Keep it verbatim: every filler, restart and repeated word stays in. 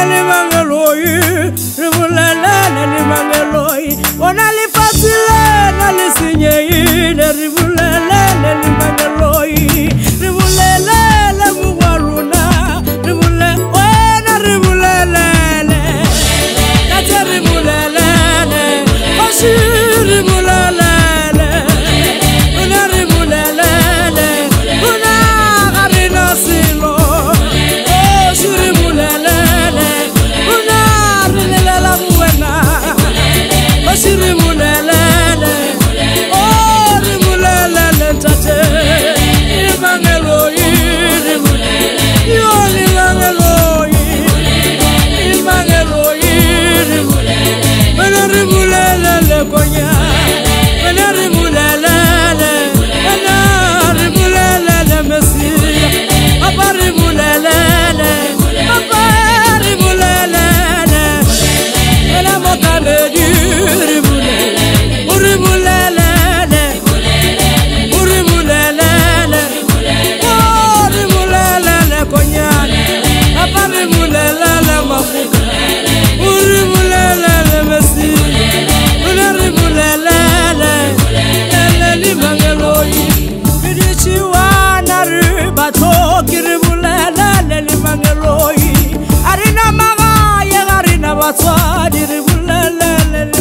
limangeloi, ribulele limangeloi. Ona li facile na li signei, ribulele limangeloi, ribulele le muwaruna, ribule ona ribulele, kate ribulele, oshi ribulele, ona ribulele, ona garina silo, oshi ribulele, ona ribulele la buena, oshi ribulele, oh ribulele tate, limangeloi, yo limangeloi, limangeloi, ona ribulele konya, ona ribulele, ona ribulele Messia, apa ribulele, apa ribulele, ona mokale ribulele, ribulele, ribulele, oh ribulele konya, apa ribulele mafuka, ribulele Messia, ona ribulele, ele limangeloi, bidichiwana ribato kiribulele limangeloi, arina maga ye arina batwa diribulele